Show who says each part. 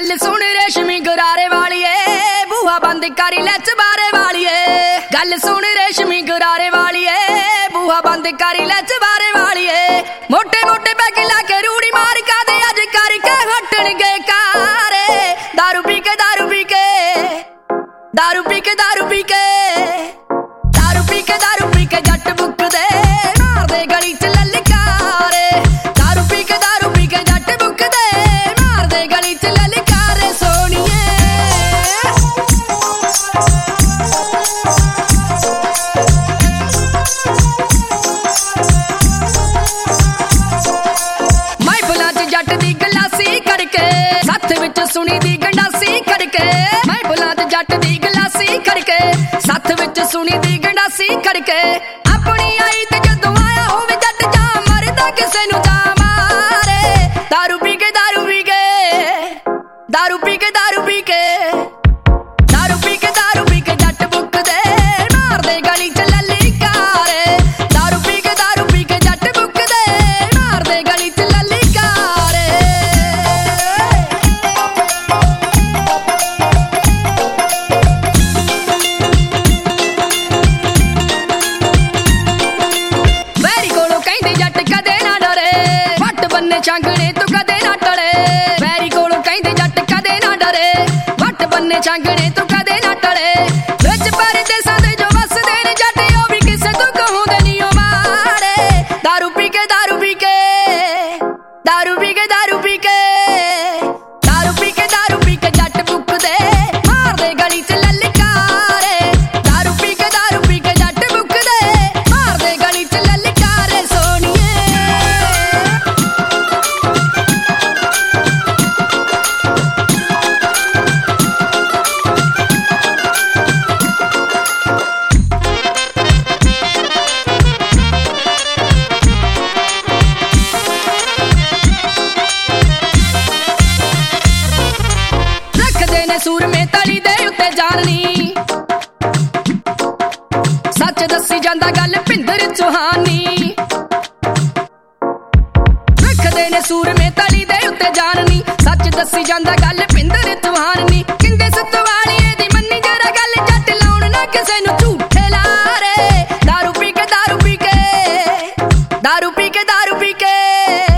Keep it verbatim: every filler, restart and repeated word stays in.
Speaker 1: गल सुन रेशमी गरारे वालिए, बूहा बंद करी ले चबारे वालिए। गल सुन रेशमी गरारे वालिए, बूहा बंद करी ले चबारे वालिए। मोटे मोटे पैग लाके रूड़ी मार का दे अज करके हटन गए कारे। दारू पी के दारू पी के दारू पी के दारू पी के दारू पी के दारू पी के जट बुक दे मार दे गली च ललकारे। दारू पी के दारू पी के जट बुक दे मार दे गली च ललकारे। सोनिए महफिलां च जट दी गलासी करके, सत्थ विच सुनी दी गंडासी करके। महफिलां च जट दी गलासी करके, सत्थ विच सुनी दी गंडासी करके। अपनी आई ते जदों आया होवे जट जा मरदा किसे नूं जा मारे। दारू पी के दारू पी के दारू पी के दारू पी के दारू पी के दारू पी के जट बुक दे मार दे गली च ललकारे। दारू पी के दारू पी के जट बुक दे मार दे गली च ललकारे। वैरी कोलों कहंदे जट कदे ना डरे, वट बन्ने चांगणे तू कदे ना टले। वैरी कोलों कहंदे जट कदे ना डरे, वट बन्ने चांगणे तू कदे ना टले। विच परदेसां दे जो वसदे ने जट ओ भी किसे तू कहूंदे नी ओ मारे। दारू पी के दारू पी के दारू पी के दारू पी के दारू पी के दारू पी के जट बुक दे मार दे गली च ललकारे। दारू पी के दारू पी के जट बुक दे मार दे गली च ललकारे। सोनिए रखदे ने सूर में तली दे उत्ते जाननी, सच दसी जांदा गल भिंदर चौहानी। रखदे ने सूर में तली दे उत्ते जाननी, सच दसी जांदा गल भिंदर चौहानी। किंदे सतवालिए दी मन्नी जरा गल जट लाउण ना किसे नूं झूठे लारे। दारू पी के दारू पी के दारू पी के दारू पी के